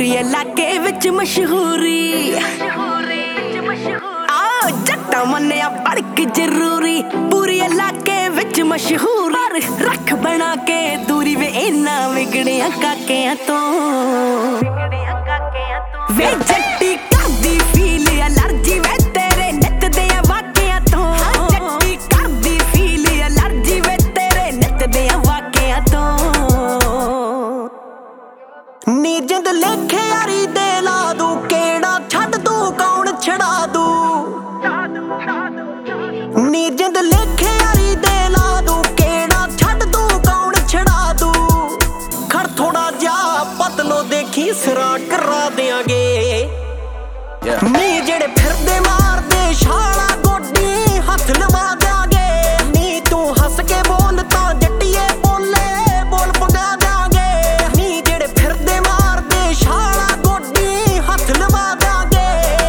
पूरी इलाके विच मशहूरी आओ जट्टा मन्निया बड़क जरूरी पूरी इलाके विच मशहूर रख बना के दूरी वे इन्ना विगड़िया काकिया तो वे जट्टी करदी फील एलर्जी वे तेरे नित दे वाकिया तो जट्टी करदी फील एलर्जी वे तेरे नित दे वाकिया तो नी जिंद लेखे यारी दे ला दू केड़ा छड़ दू कौन छड़ा दू नी जिंद लेखे यारी दे ला दू केड़ा छड़ दू कौन छड़ा दू खड़ थोड़ा जा पतलो देखी सिरा करा देंगे नी जेड़े फिरदे मार दे छाला गोडी हथ लवा देंगे नी तू हस के बोल ता जट्टिए बोले बोल पगा देंगे नी जेड़े फिरदे मार दे छाला गोडी हथ लवा देंगे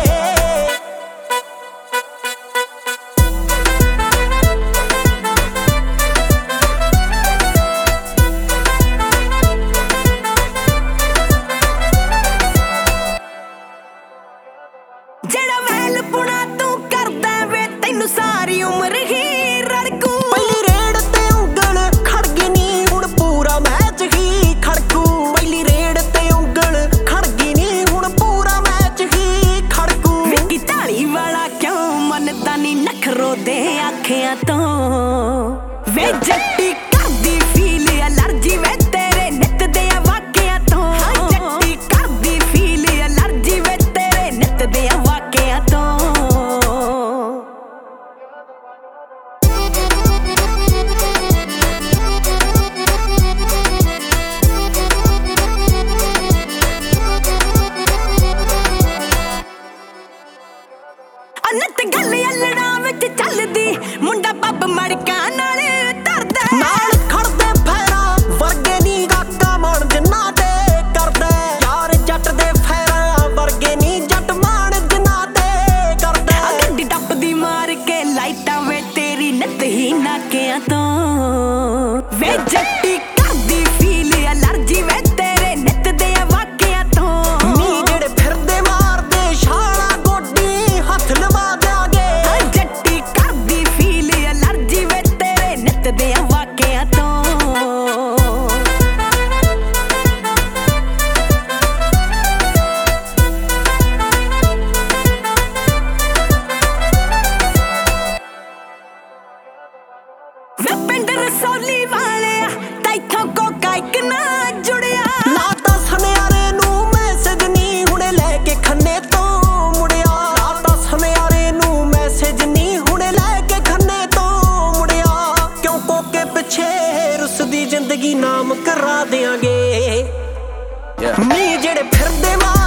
जेड़ा महल पुना तू करदा वे तैनू सारी उम्र ही रड़कू पहली रेड़ ते उंगल खड़गी नी हुण पूरा मैच ही खड़कू पहली रेड़ ते उंगल खड़गी नी हुण पूरा मैच ही खड़कू विकी ताली वाला क्यों मनदा नी नखरो दे आखियां तो वे जट्टी करदी फील एलर्जी वे तेरे नित दे वाकिया तो जट्टी करदी फील एलर्जी वे तेरे नित दे वाकिया तो अनत गल अल्लड़ा विच चलदी मुंडा पब मड़का नाल तरदा नाल खड़दे फैरा वर्गे नी गाका मान जिन्ना ते करदा यार जट दे फैरा वर्गे नी जट मान जिन्ना ते करदा गड्डी टपदी मार के लाइटां वे तेरी नित ही नाकियां तो वे जट्टी करदी फील एलर्जी वे तेरे नित दे वाकिया तो नी जेड़े फिरदे मार दे छाला गोडी हथ लवा देंगे जट्टी करदी फील एलर्जी वे तेरे नित दे वाकिया तो वे पिंड रसौली वाले तैथों कोका इक ना जुड़िया लाता सनियारे नू मैसेज नी हुणे लेके खन्ने तो मुड़िया लाता सनियारे नू मैसेज नी हुणे लेके खन्ने तो मुड़िया क्यों कोके पिछे रुसदी जिंदगी नाम करा देंगे नी जेड़े फिरदे